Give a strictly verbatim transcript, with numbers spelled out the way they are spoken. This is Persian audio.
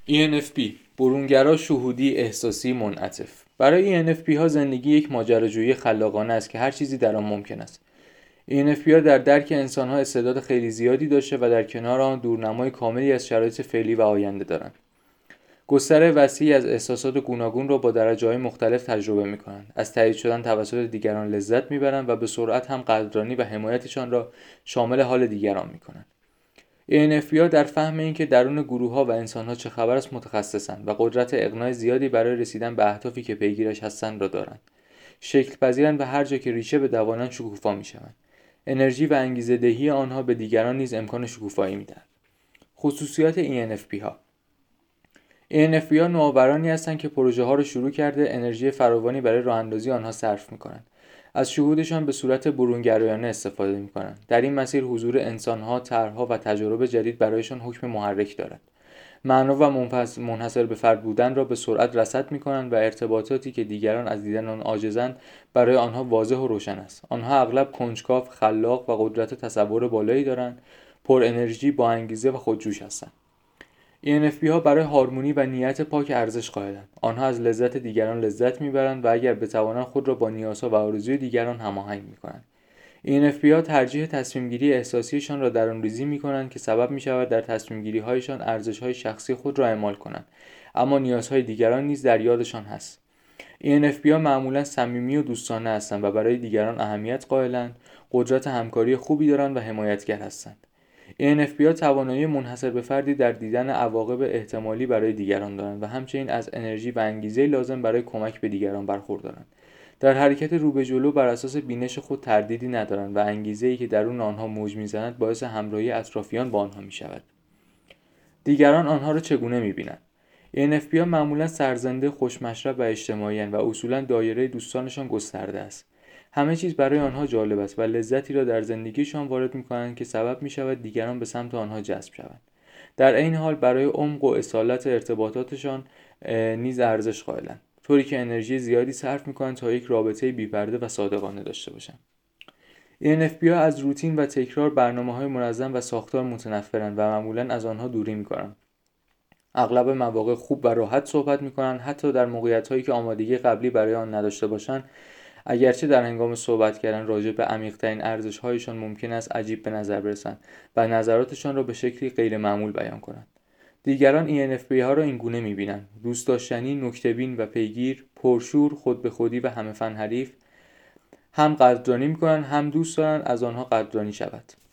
ای ان اف پی برونگرا شهودی احساسی منعطف. برای ای ان اف پی ها زندگی یک ماجراجویی خلاقانه است که هر چیزی در آن ممکن است. ای ان اف پی ها در درک انسان ها استعداد خیلی زیادی داشته و در کنار آن دورنمای کاملی از شرایط فعلی و آینده دارند. گستره وسیعی از احساسات گوناگون را با درجه‌های مختلف تجربه می‌کنند. از تایید شدن توسط دیگران لذت می‌برند و به سرعت هم قدردانی و حمایتشان را شامل حال دیگران می‌کنند. ای ان اف پی ها در فهم اینکه درون گروه‌ها و انسان‌ها چه خبر است متخصصند و قدرت اقناع زیادی برای رسیدن به اهدافی که پیگیرش هستند را دارند. شکل پذیرند و هر جا که ریشه بدوانند شکوفا می‌شوند. انرژی و انگیزه‌دهی آنها به دیگران نیز امکان شکوفایی می‌دهد. خصوصیات ای ان اف پی ها: ای ان اف پی ها نوآورانی هستند که پروژه ها را شروع کرده انرژی فراوانی برای راه اندازی آنها صرف می‌کنند. از شهودشان به صورت برونگرایانه استفاده می‌کنند. در این مسیر حضور انسان‌ها، طرح‌ها و تجارب جدید برایشان حکم محرک دارد. معنا و منحصر به فرد بودن را به سرعت رصد می‌کنند و ارتباطاتی که دیگران از دیدن آن عاجزند برای آنها واضح و روشن است. آنها اغلب کنجکاو، خلاق و قدرت تصور بالایی دارند، پر انرژی، با انگیزه و خودجوش هستند. ای ان اف پی ها برای هارمونی و نیت پاک ارزش قائلند. آنها از لذت دیگران لذت میبرند و اگر بتوانند خود را با نیازها و آرزوی دیگران هماهنگ میکنند. ای ان اف پی ها ترجیح تصمیم گیری احساسیشان را درون‌ریزی میکنند که سبب میشود در تصمیم گیری هایشان ارزش های شخصی خود را اعمال کنند، اما نیازهای دیگران نیز در یادشان هست. ای ان اف پی ها معمولا صمیمی و دوستانه هستند و برای دیگران اهمیت قائلند، قدرت همکاری خوبی دارند و حمایتگر هستند. ای ان اف پی ها توانایی منحصر به فردی در دیدن عواقب احتمالی برای دیگران دارند و همچنین از انرژی و انگیزه لازم برای کمک به دیگران برخوردارند. در حرکت رو به جلو بر اساس بینش خود تردیدی ندارند و انگیزه‌ای که درون آنها موج می‌زند باعث همراهی اطرافیان با آنها می‌شود. دیگران آنها را چگونه می‌بینند؟ ای ان اف پی ها معمولا سرزنده، خوش‌مشرب و اجتماعی اند و اصولا دایره دوستانشان گسترده است. همه چیز برای آنها جالب است و لذتی را در زندگیشان وارد می‌کنند که سبب می‌شود دیگران به سمت آنها جذب شوند. در عین حال برای عمق و اصالت ارتباطاتشان نیز ارزش قائلند، طوری که انرژی زیادی صرف می‌کنند تا یک رابطه بی‌پرده و صادقانه داشته باشند. ای ان اف پی ها از روتین و تکرار، برنامه‌های منظم و ساختار متنفرند و معمولاً از آنها دوری می‌کنند. اغلب مواقع خوب و راحت صحبت می‌کنند، حتی در موقعیت‌هایی که آمادگی قبلی برای آن نداشته باشند. اگرچه در هنگام صحبت کردن راجع به عمیق‌ترین ارزش‌هایشان ممکن است عجیب به نظر برسند و نظراتشان را به شکلی غیر معمول بیان کنند. دیگران ای ان اف پی ها را این گونه می‌بینند: دوست داشتنی، نکته‌بین و پیگیر، پرشور، خود به خودی و همه فن حریف. هم قدردانی می‌کنند هم دوست دارند از آنها قدردانی شود.